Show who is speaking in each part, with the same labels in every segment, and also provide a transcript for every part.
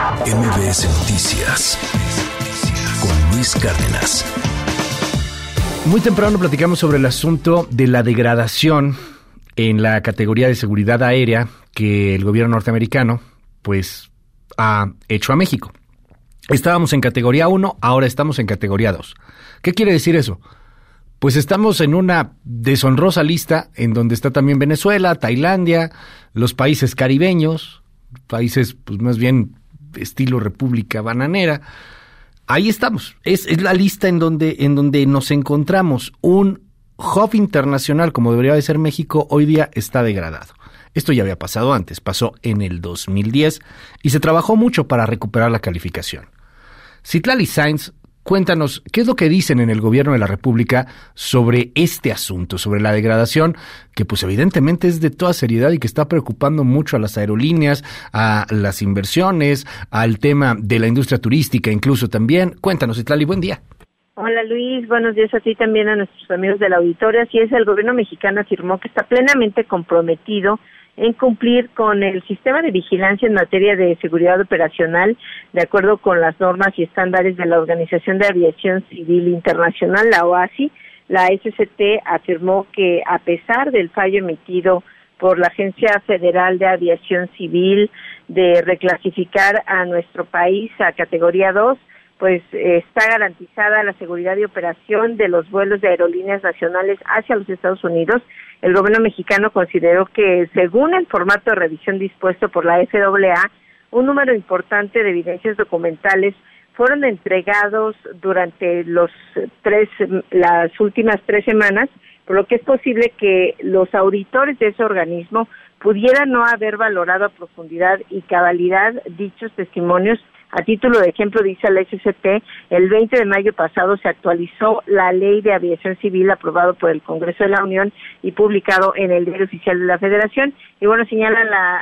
Speaker 1: MBS Noticias con Luis Cárdenas.
Speaker 2: Muy temprano platicamos sobre el asunto de la degradación en la categoría de seguridad aérea que el gobierno norteamericano pues ha hecho a México. Estábamos en categoría 1, ahora estamos en categoría 2. ¿Qué quiere decir eso? Pues estamos en una deshonrosa lista en donde está también Venezuela, Tailandia, los países caribeños, países pues más bien estilo República Bananera. Ahí estamos. Es la lista en donde nos encontramos. Un hub internacional como debería de ser México hoy día está degradado. Esto ya había pasado antes, pasó en el 2010 y se trabajó mucho para recuperar la calificación. Citlali Sainz, cuéntanos, ¿qué es lo que dicen en el gobierno de la República sobre este asunto, sobre la degradación, que pues evidentemente es de toda seriedad y que está preocupando mucho a las aerolíneas, a las inversiones, al tema de la industria turística incluso también? Cuéntanos, Citlali, buen día.
Speaker 3: Hola Luis, buenos días a ti también, a nuestros amigos de la auditorio. Así es, el gobierno mexicano afirmó que está plenamente comprometido en cumplir con el sistema de vigilancia en materia de seguridad operacional, de acuerdo con las normas y estándares de la Organización de Aviación Civil Internacional, la OACI. La SCT afirmó que a pesar del fallo emitido por la Agencia Federal de Aviación Civil de reclasificar a nuestro país a categoría 2, pues está garantizada la seguridad y operación de los vuelos de aerolíneas nacionales hacia los Estados Unidos. El gobierno mexicano consideró que, según el formato de revisión dispuesto por la FAA, un número importante de evidencias documentales fueron entregados durante las últimas 3 semanas, por lo que es posible que los auditores de ese organismo pudieran no haber valorado a profundidad y cabalidad dichos testimonios. A título de ejemplo, dice la SCT, el 20 de mayo pasado se actualizó la Ley de Aviación Civil aprobado por el Congreso de la Unión y publicado en el Diario Oficial de la Federación. Y bueno, señala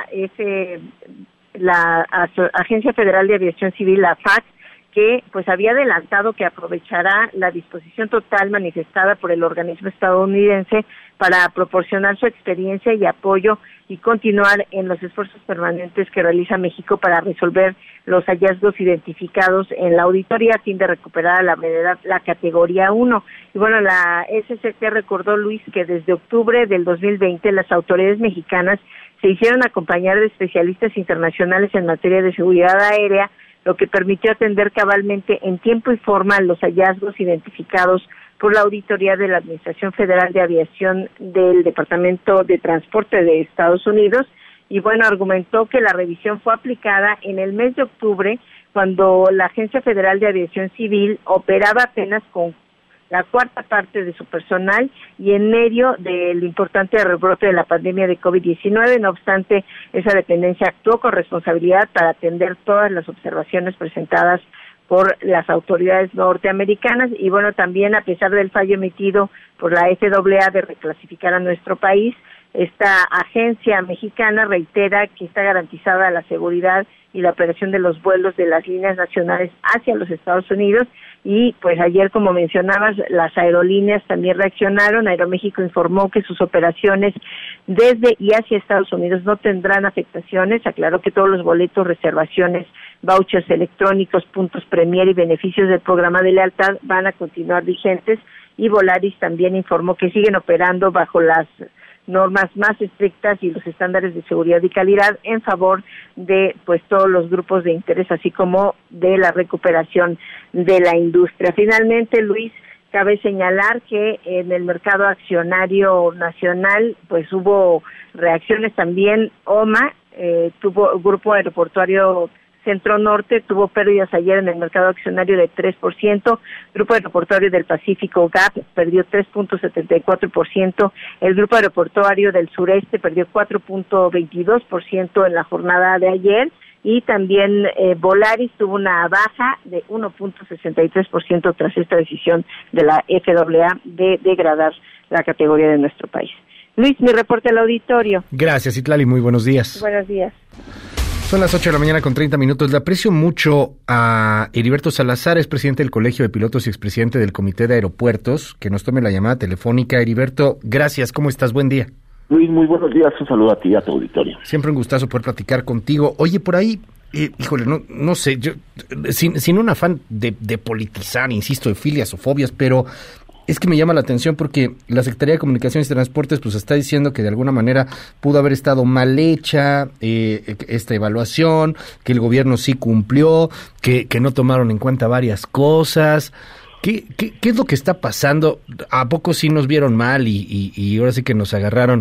Speaker 3: la Agencia Federal de Aviación Civil, la FAC, que pues había adelantado que aprovechará la disposición total manifestada por el organismo estadounidense para proporcionar su experiencia y apoyo y continuar en los esfuerzos permanentes que realiza México para resolver los hallazgos identificados en la auditoría a fin de recuperar a la brevedad la categoría 1. Y bueno, la SCT recordó, Luis, que desde octubre del 2020 las autoridades mexicanas se hicieron acompañar de especialistas internacionales en materia de seguridad aérea, lo que permitió atender cabalmente en tiempo y forma los hallazgos identificados por la auditoría de la Administración Federal de Aviación del Departamento de Transporte de Estados Unidos. Y bueno, argumentó que la revisión fue aplicada en el mes de octubre, cuando la Agencia Federal de Aviación Civil operaba apenas con la 4ª parte de su personal y en medio del importante rebrote de la pandemia de COVID-19. No obstante, esa dependencia actuó con responsabilidad para atender todas las observaciones presentadas por las autoridades norteamericanas. Y bueno, también a pesar del fallo emitido por la FAA de reclasificar a nuestro país, esta agencia mexicana reitera que está garantizada la seguridad y la operación de los vuelos de las líneas nacionales hacia los Estados Unidos. Y pues ayer, como mencionabas, las aerolíneas también reaccionaron. Aeroméxico informó que sus operaciones desde y hacia Estados Unidos no tendrán afectaciones. Aclaró que todos los boletos, reservaciones, vouchers electrónicos, puntos Premier y beneficios del programa de lealtad van a continuar vigentes. Y Volaris también informó que siguen operando bajo las normas más estrictas y los estándares de seguridad y calidad en favor de pues todos los grupos de interés, así como de la recuperación de la industria. Finalmente, Luis, cabe señalar que en el mercado accionario nacional pues hubo reacciones también. OMA tuvo Grupo Aeroportuario Centro Norte, tuvo pérdidas ayer en el mercado accionario de 3%, Grupo Aeroportuario del Pacífico, GAP, perdió 3.74%, el Grupo Aeroportuario del Sureste perdió 4.22% en la jornada de ayer, y también Volaris tuvo una baja de 1.63% tras esta decisión de la FAA de degradar la categoría de nuestro país. Luis, mi reporte al auditorio.
Speaker 2: Gracias, Citlali, muy buenos días.
Speaker 3: Buenos días.
Speaker 2: Son las 8 de la mañana con 30 minutos. Le aprecio mucho a Heriberto Salazar, es presidente del Colegio de Pilotos y expresidente del Comité de Aeropuertos, que nos tome la llamada telefónica. Heriberto, gracias. ¿Cómo estás? Buen día.
Speaker 4: Luis, muy buenos días. Un saludo a ti y a tu auditorio.
Speaker 2: Siempre un gustazo poder platicar contigo. Oye, por ahí Híjole, no sé, yo sin un afán de politizar, insisto, de filias o fobias, pero es que me llama la atención porque la Secretaría de Comunicaciones y Transportes pues está diciendo que de alguna manera pudo haber estado mal hecha esta evaluación, que el gobierno sí cumplió, que no tomaron en cuenta varias cosas. ¿Qué es lo que está pasando? ¿A poco sí nos vieron mal y ahora sí que nos agarraron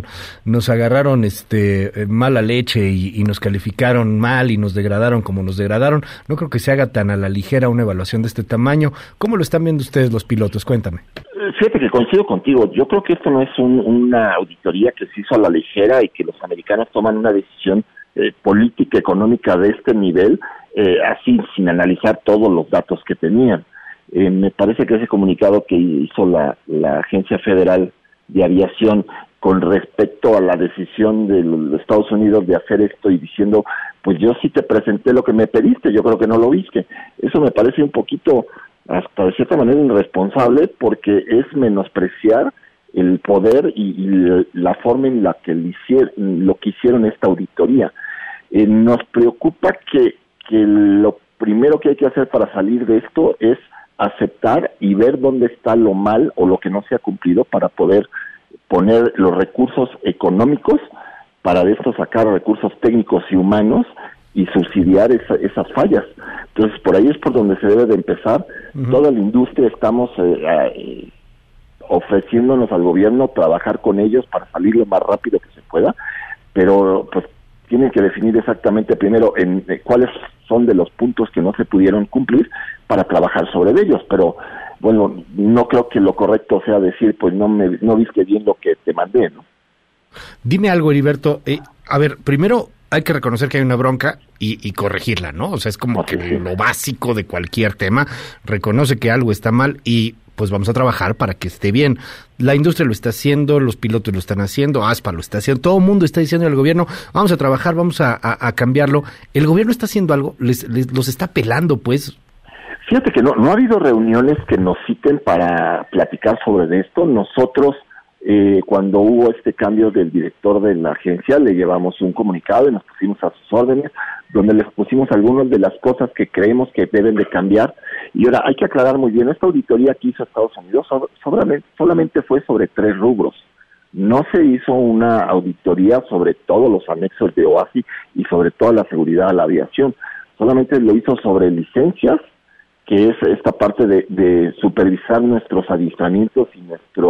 Speaker 2: mala leche y nos calificaron mal y nos degradaron como nos degradaron? No creo que se haga tan a la ligera una evaluación de este tamaño. ¿Cómo lo están viendo ustedes los pilotos? Cuéntame.
Speaker 4: Fíjate que coincido contigo. Yo creo que esto no es una auditoría que se hizo a la ligera y que los americanos toman una decisión política, económica de este nivel, así sin analizar todos los datos que tenían. Me parece que ese comunicado que hizo la Agencia Federal de Aviación con respecto a la decisión de los Estados Unidos de hacer esto y diciendo, pues yo sí te presenté lo que me pediste, yo creo que no lo viste. Eso me parece un poquito, hasta de cierta manera, irresponsable, porque es menospreciar el poder y la forma en la que lo que hicieron esta auditoría. Nos preocupa que lo primero que hay que hacer para salir de esto es aceptar y ver dónde está lo mal o lo que no se ha cumplido para poder poner los recursos económicos para de esto sacar recursos técnicos y humanos y subsidiar esas fallas. Entonces, por ahí es por donde se debe de empezar. Uh-huh. Toda la industria estamos ofreciéndonos al gobierno trabajar con ellos para salir lo más rápido que se pueda, pero pues tienen que definir exactamente primero cuáles son de los puntos que no se pudieron cumplir para trabajar sobre ellos, pero bueno, no creo que lo correcto sea decir, pues no viste bien lo que te mandé, ¿no?
Speaker 2: Dime algo, Heriberto, a ver, primero hay que reconocer que hay una bronca y corregirla, ¿no? O sea, es como que lo básico de cualquier tema, reconoce que algo está mal y pues vamos a trabajar para que esté bien. La industria lo está haciendo, los pilotos lo están haciendo, ASPA lo está haciendo, todo el mundo está diciendo al gobierno, vamos a trabajar, vamos a cambiarlo. ¿El gobierno está haciendo algo? ¿Los está pelando, pues?
Speaker 4: Fíjate que no ha habido reuniones que nos citen para platicar sobre esto. Nosotros, cuando hubo este cambio del director de la agencia, le llevamos un comunicado y nos pusimos a sus órdenes, donde les pusimos algunas de las cosas que creemos que deben de cambiar. Y ahora hay que aclarar muy bien, esta auditoría que hizo Estados Unidos solamente fue sobre 3 rubros. No se hizo una auditoría sobre todos los anexos de OASI y sobre toda la seguridad a la aviación. Solamente lo hizo sobre licencias, que es esta parte de supervisar nuestros adiestramientos y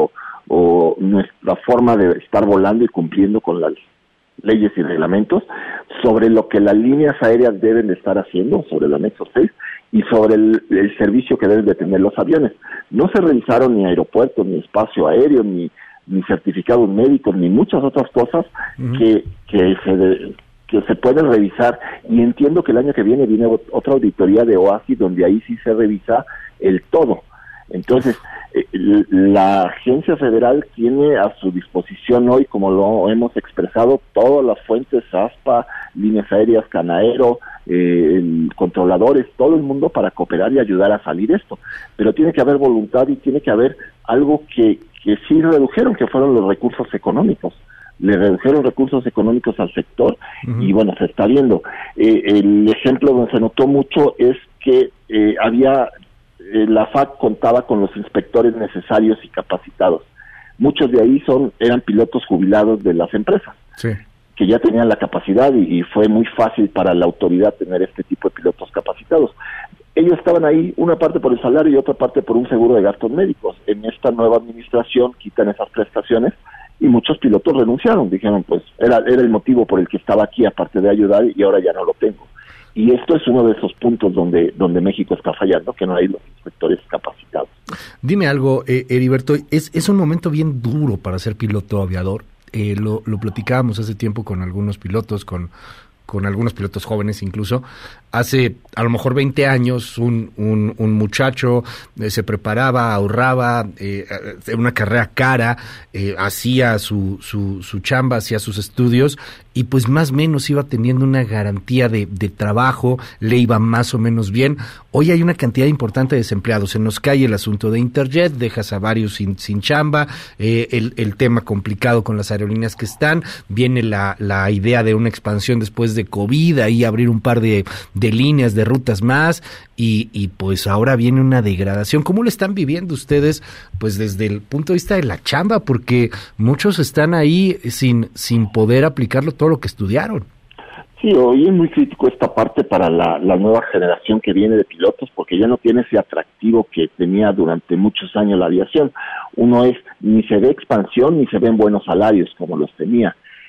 Speaker 4: nuestra forma de estar volando y cumpliendo con las leyes y reglamentos, sobre lo que las líneas aéreas deben de estar haciendo, sobre el anexo 6, y sobre el servicio que deben de tener los aviones. No se revisaron ni aeropuertos, ni espacio aéreo, ni certificados médicos, ni muchas otras cosas que se pueden revisar, y entiendo que el año que viene otra auditoría de OASI donde ahí sí se revisa el todo. Entonces, la agencia federal tiene a su disposición hoy, como lo hemos expresado, todas las fuentes, ASPA, líneas aéreas, Canaero, controladores, todo el mundo para cooperar y ayudar a salir esto. Pero tiene que haber voluntad y tiene que haber algo que sí redujeron, que fueron los recursos económicos. Le redujeron recursos económicos al sector. Uh-huh. Y bueno, se está viendo. El ejemplo donde se notó mucho es que la FAC contaba con los inspectores necesarios y capacitados. Muchos de ahí eran pilotos jubilados de las empresas, sí, que ya tenían la capacidad y fue muy fácil para la autoridad tener este tipo de pilotos capacitados. Ellos estaban ahí, una parte por el salario y otra parte por un seguro de gastos médicos. En esta nueva administración quitan esas prestaciones y muchos pilotos renunciaron. Dijeron, pues era el motivo por el que estaba aquí, aparte de ayudar, y ahora ya no lo tengo. Y esto es uno de esos puntos donde México está fallando, que no hay los inspectores capacitados.
Speaker 2: Dime algo, Heriberto, es un momento bien duro para ser piloto aviador. Lo platicábamos hace tiempo con algunos pilotos, con algunos pilotos jóvenes incluso. Hace a lo mejor 20 años un muchacho se preparaba, ahorraba, una carrera cara, hacía su chamba, hacía sus estudios y pues más o menos iba teniendo una garantía de trabajo, le iba más o menos bien. Hoy hay una cantidad importante de desempleados, se nos cae el asunto de Interjet, dejas a varios sin chamba, el tema complicado con las aerolíneas que están, viene la idea de una expansión después después de COVID, ahí abrir un par de líneas, de rutas más, y pues ahora viene una degradación. ¿Cómo lo están viviendo ustedes, pues desde el punto de vista de la chamba? Porque muchos están ahí sin poder aplicarlo todo lo que estudiaron.
Speaker 4: Sí, hoy es muy crítico esta parte para la nueva generación que viene de pilotos, porque ya no tiene ese atractivo que tenía durante muchos años la aviación. Uno es, ni se ve expansión, ni se ven buenos salarios como los tenía.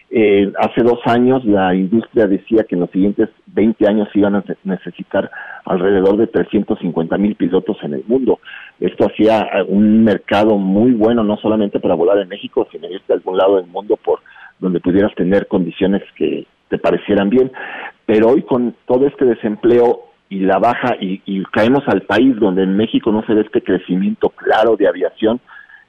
Speaker 4: Hace 2 años la industria decía que en los siguientes 20 años iban a necesitar alrededor de 350,000 pilotos en el mundo. Esto hacía un mercado muy bueno, no solamente para volar en México, sino irte a algún lado del mundo por donde pudieras tener condiciones que te parecieran bien. Pero hoy con todo este desempleo y la baja, y caemos al país donde en México no se ve este crecimiento claro de aviación,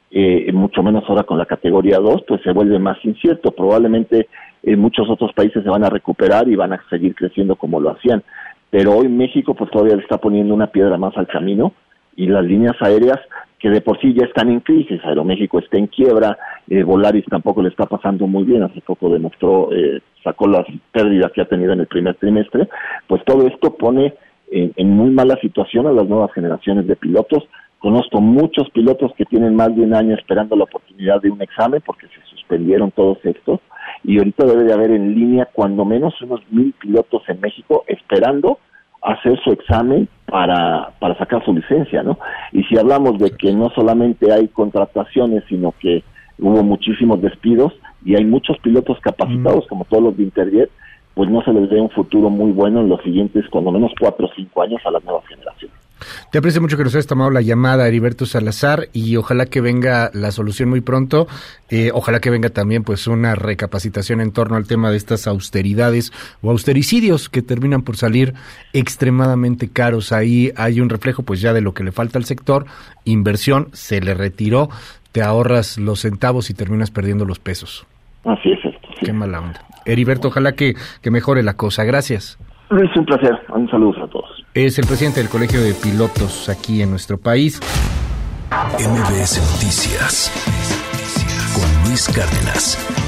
Speaker 4: mucho menos ahora con la categoría 2, pues se vuelve más incierto. Probablemente muchos otros países se van a recuperar y van a seguir creciendo como lo hacían, pero hoy México pues todavía le está poniendo una piedra más al camino, y las líneas aéreas que de por sí ya están en crisis, Aeroméxico está en quiebra, Volaris tampoco le está pasando muy bien, hace poco demostró, sacó las pérdidas que ha tenido en el primer trimestre. Pues todo esto pone en muy mala situación a las nuevas generaciones de pilotos. Conozco muchos pilotos que tienen más de un año esperando la oportunidad de un examen porque se suspendieron todos estos, y ahorita debe de haber en línea cuando menos unos 1,000 pilotos en México esperando hacer su examen para sacar su licencia, ¿no? Y si hablamos de que no solamente hay contrataciones, sino que hubo muchísimos despidos y hay muchos pilotos capacitados, como todos los de Interjet, pues no se les ve un futuro muy bueno en los siguientes, cuando menos 4 o 5 años a las nuevas generaciones.
Speaker 2: Te aprecio mucho que nos hayas tomado la llamada, Heriberto Salazar, y ojalá que venga la solución muy pronto. Ojalá que venga también pues una recapacitación en torno al tema de estas austeridades o austericidios que terminan por salir extremadamente caros. Ahí hay un reflejo pues ya de lo que le falta al sector. Inversión se le retiró, te ahorras los centavos y terminas perdiendo los pesos.
Speaker 4: Así es esto. Sí.
Speaker 2: Qué mala onda. Heriberto, ojalá que mejore la cosa. Gracias.
Speaker 4: Es un placer. Un saludo a todos.
Speaker 2: Es el presidente del Colegio de Pilotos aquí en nuestro país.
Speaker 1: MBS Noticias con Luis Cárdenas.